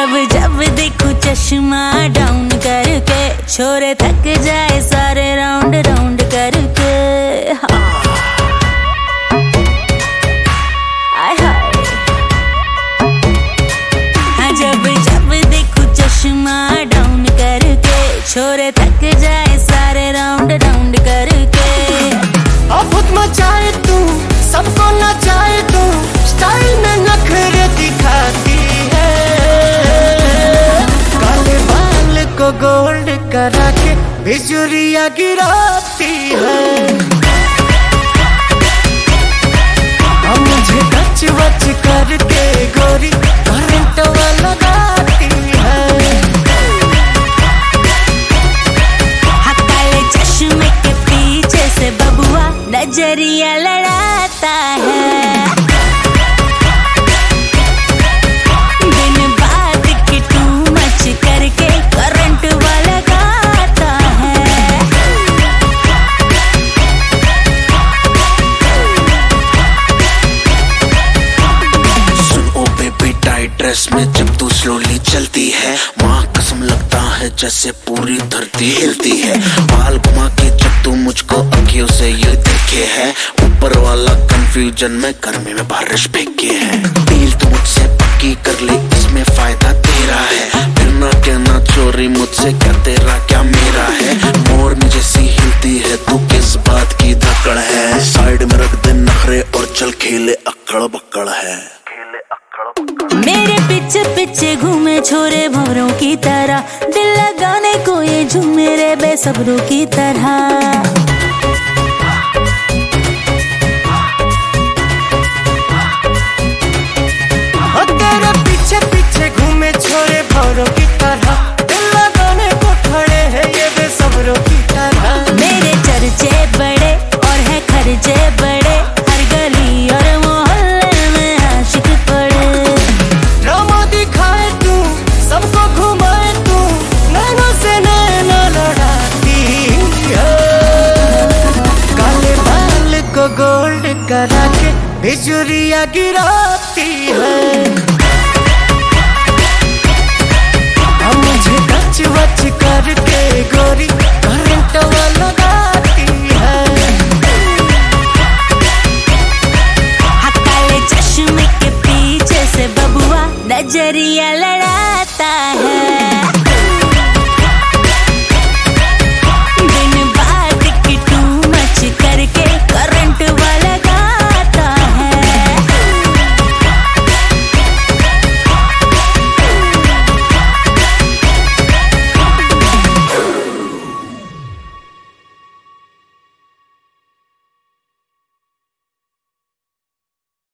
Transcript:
जब जब देखूं चश्मा डाउन करके, छोरे थक जाए सारे राउंड राउंड करके। हाँ। आय हाय। हाँ, जब जब देखूं चश्मा डाउन करके, छोरे थक जाए सारे राउंड राउंड करके। आफत मचाए तू, सबको नचाए तू, स्टाइल में नखरे दिखाती है। काले बाल को गोल्ड करा के बिजुरिया गिराती है। अब मुझे टच वच करके गोरी करंट लगाती है। हाँ, काले चश्मे के पीछे से बबुआ नजरिया लड़ाता है। दिन बाद की टू मच करके करंट वाला गाता है। सुन ओ बेबी, टाइट ड्रेस में जब तू स्लोली चलती है, माँ कसम लगता है जैसे पूरी धरती हिलती है। बाल घुमा के जब तू मुझको अखियों से ये देखे है, ऊपर वाला कंफ्यूजन में गर्मी में बारिश फेंके है। डील तू मुझसे पक्की कर ले, इसमें फायदा तेरा है। फिर ना कहना चोरी मुझसे, क्या तेरा क्या मेरा है। मोरनी जैसी हिलती है तू, किस बात की धकड़ है। साइड में रख दे नखरे और चल खेले अक्कड़ बक्कड़ है। मेरे पीछे पीछे घूमे छोरे भंवरों की तरह, दिल लगाने को ये झूमे रे बेसब्रों की तरह।